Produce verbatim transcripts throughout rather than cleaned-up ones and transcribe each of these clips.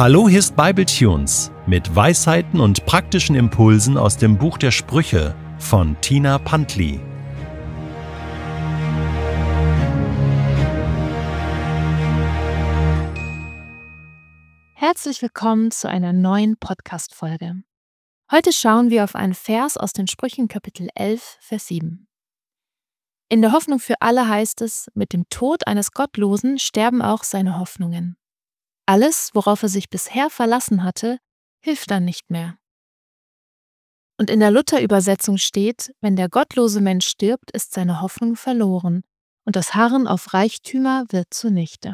Hallo, hier ist Bibletunes mit Weisheiten und praktischen Impulsen aus dem Buch der Sprüche von Tina Pantli. Herzlich willkommen zu einer neuen Podcast-Folge. Heute schauen wir auf einen Vers aus den Sprüchen Kapitel elf, Vers sieben. In der Hoffnung für alle heißt es, mit dem Tod eines Gottlosen sterben auch seine Hoffnungen. Alles, worauf er sich bisher verlassen hatte, hilft dann nicht mehr. Und in der Luther-Übersetzung steht, wenn der gottlose Mensch stirbt, ist seine Hoffnung verloren und das Harren auf Reichtümer wird zunichte.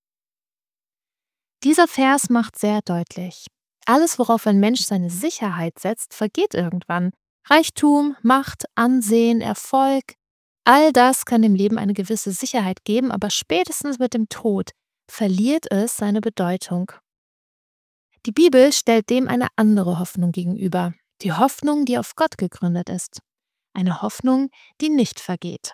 Dieser Vers macht sehr deutlich, alles, worauf ein Mensch seine Sicherheit setzt, vergeht irgendwann. Reichtum, Macht, Ansehen, Erfolg, all das kann dem Leben eine gewisse Sicherheit geben, aber spätestens mit dem Tod verliert es seine Bedeutung. Die Bibel stellt dem eine andere Hoffnung gegenüber, die Hoffnung, die auf Gott gegründet ist. Eine Hoffnung, die nicht vergeht.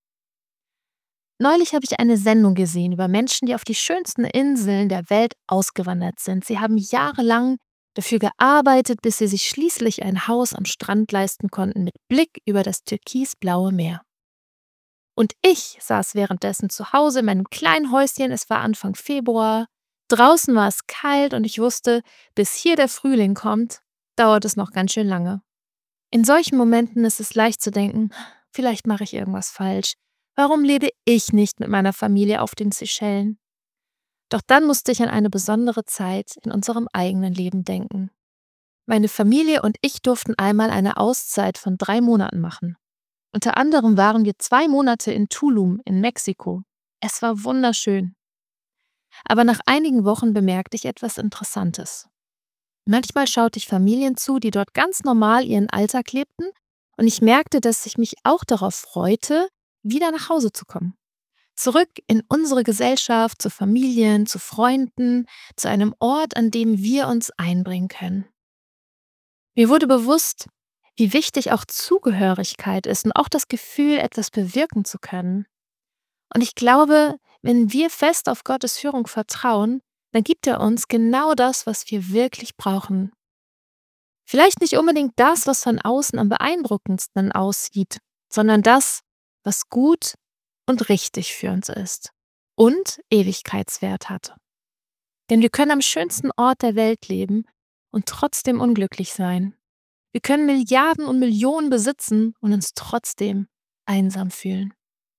Neulich habe ich eine Sendung gesehen über Menschen, die auf die schönsten Inseln der Welt ausgewandert sind. Sie haben jahrelang dafür gearbeitet, bis sie sich schließlich ein Haus am Strand leisten konnten mit Blick über das türkisblaue Meer. Und ich saß währenddessen zu Hause in meinem kleinen Häuschen, es war Anfang Februar, draußen war es kalt und ich wusste, bis hier der Frühling kommt, dauert es noch ganz schön lange. In solchen Momenten ist es leicht zu denken, vielleicht mache ich irgendwas falsch. Warum lebe ich nicht mit meiner Familie auf den Seychellen? Doch dann musste ich an eine besondere Zeit in unserem eigenen Leben denken. Meine Familie und ich durften einmal eine Auszeit von drei Monaten machen. Unter anderem waren wir zwei Monate in Tulum in Mexiko. Es war wunderschön. Aber nach einigen Wochen bemerkte ich etwas Interessantes. Manchmal schaute ich Familien zu, die dort ganz normal ihren Alltag lebten, und ich merkte, dass ich mich auch darauf freute, wieder nach Hause zu kommen. Zurück in unsere Gesellschaft, zu Familien, zu Freunden, zu einem Ort, an dem wir uns einbringen können. Mir wurde bewusst, wie wichtig auch Zugehörigkeit ist und auch das Gefühl, etwas bewirken zu können. Und ich glaube, wenn wir fest auf Gottes Führung vertrauen, dann gibt er uns genau das, was wir wirklich brauchen. Vielleicht nicht unbedingt das, was von außen am beeindruckendsten aussieht, sondern das, was gut und richtig für uns ist und Ewigkeitswert hat. Denn wir können am schönsten Ort der Welt leben und trotzdem unglücklich sein. Wir können Milliarden und Millionen besitzen und uns trotzdem einsam fühlen.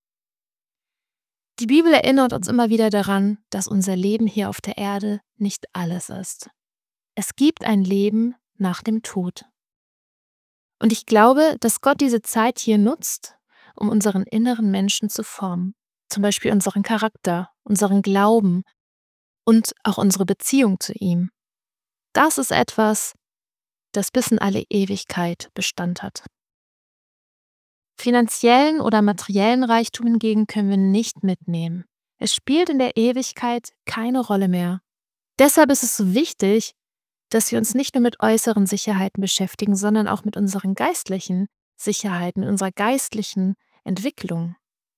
Die Bibel erinnert uns immer wieder daran, dass unser Leben hier auf der Erde nicht alles ist. Es gibt ein Leben nach dem Tod. Und ich glaube, dass Gott diese Zeit hier nutzt, um unseren inneren Menschen zu formen. Zum Beispiel unseren Charakter, unseren Glauben und auch unsere Beziehung zu ihm. Das ist etwas, das bis in alle Ewigkeit Bestand hat. Finanziellen oder materiellen Reichtum hingegen können wir nicht mitnehmen. Es spielt in der Ewigkeit keine Rolle mehr. Deshalb ist es so wichtig, dass wir uns nicht nur mit äußeren Sicherheiten beschäftigen, sondern auch mit unseren geistlichen Sicherheiten, unserer geistlichen Entwicklung.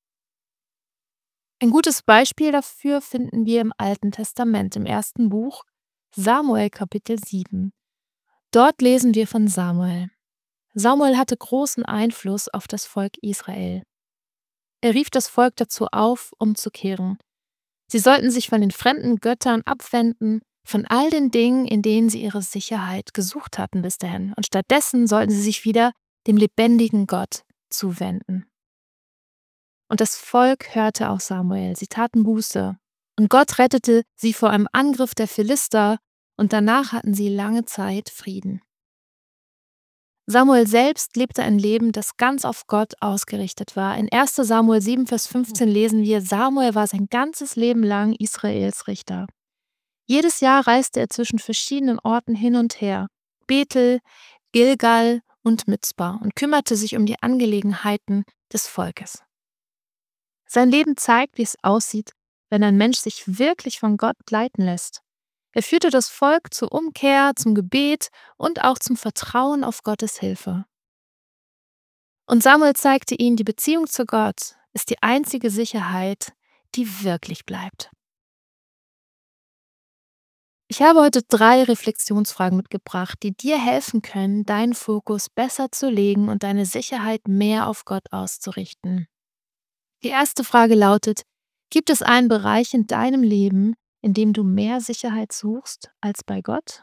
Ein gutes Beispiel dafür finden wir im Alten Testament, im ersten Buch Samuel Kapitel sieben. Dort lesen wir von Samuel. Samuel hatte großen Einfluss auf das Volk Israel. Er rief das Volk dazu auf, umzukehren. Sie sollten sich von den fremden Göttern abwenden, von all den Dingen, in denen sie ihre Sicherheit gesucht hatten bis dahin. Und stattdessen sollten sie sich wieder dem lebendigen Gott zuwenden. Und das Volk hörte auf Samuel, sie taten Buße. Und Gott rettete sie vor einem Angriff der Philister und danach hatten sie lange Zeit Frieden. Samuel selbst lebte ein Leben, das ganz auf Gott ausgerichtet war. In erster Samuel sieben, Vers fünfzehn lesen wir, Samuel war sein ganzes Leben lang Israels Richter. Jedes Jahr reiste er zwischen verschiedenen Orten hin und her, Bethel, Gilgal und Mizpa, und kümmerte sich um die Angelegenheiten des Volkes. Sein Leben zeigt, wie es aussieht, wenn ein Mensch sich wirklich von Gott leiten lässt. Er führte das Volk zur Umkehr, zum Gebet und auch zum Vertrauen auf Gottes Hilfe. Und Samuel zeigte ihnen, die Beziehung zu Gott ist die einzige Sicherheit, die wirklich bleibt. Ich habe heute drei Reflexionsfragen mitgebracht, die dir helfen können, deinen Fokus besser zu legen und deine Sicherheit mehr auf Gott auszurichten. Die erste Frage lautet: Gibt es einen Bereich in deinem Leben, in dem du mehr Sicherheit suchst als bei Gott?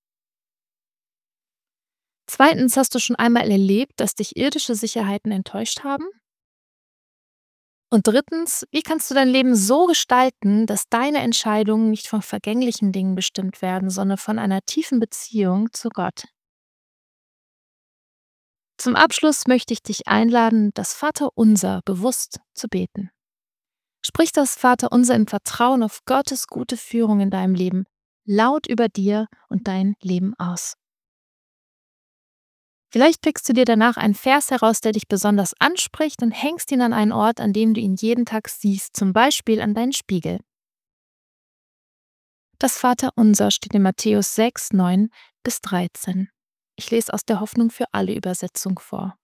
Zweitens, hast du schon einmal erlebt, dass dich irdische Sicherheiten enttäuscht haben? Und drittens, wie kannst du dein Leben so gestalten, dass deine Entscheidungen nicht von vergänglichen Dingen bestimmt werden, sondern von einer tiefen Beziehung zu Gott? Zum Abschluss möchte ich dich einladen, das Vaterunser bewusst zu beten. Sprich das Vaterunser im Vertrauen auf Gottes gute Führung in deinem Leben laut über dir und dein Leben aus. Vielleicht pickst du dir danach einen Vers heraus, der dich besonders anspricht, und hängst ihn an einen Ort, an dem du ihn jeden Tag siehst, zum Beispiel an deinen Spiegel. Das Vaterunser steht in Matthäus sechs, neun bis dreizehn. Ich lese aus der Hoffnung für alle Übersetzung vor.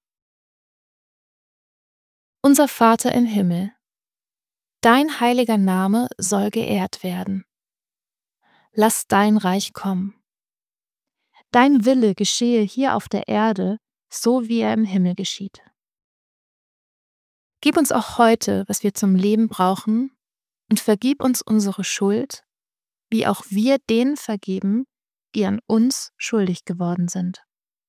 Unser Vater im Himmel, dein heiliger Name soll geehrt werden. Lass dein Reich kommen. Dein Wille geschehe hier auf der Erde, so wie er im Himmel geschieht. Gib uns auch heute, was wir zum Leben brauchen, und vergib uns unsere Schuld, wie auch wir denen vergeben, die an uns schuldig geworden sind.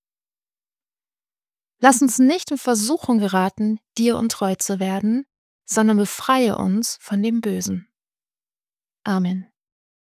Lass uns nicht in Versuchung geraten, dir untreu zu werden, sondern befreie uns von dem Bösen. Amen.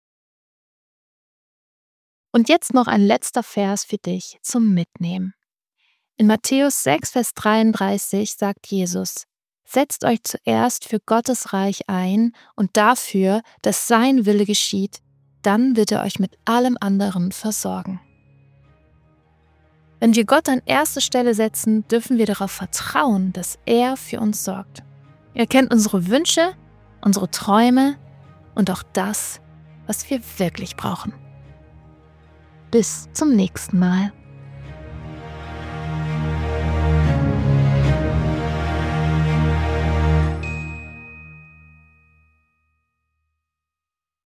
Und jetzt noch ein letzter Vers für dich zum Mitnehmen. In Matthäus sechs, Vers dreiunddreißig sagt Jesus: Setzt euch zuerst für Gottes Reich ein und dafür, dass sein Wille geschieht, dann wird er euch mit allem anderen versorgen. Wenn wir Gott an erste Stelle setzen, dürfen wir darauf vertrauen, dass er für uns sorgt. Er kennt unsere Wünsche, unsere Träume und auch das, was wir wirklich brauchen. Bis zum nächsten Mal.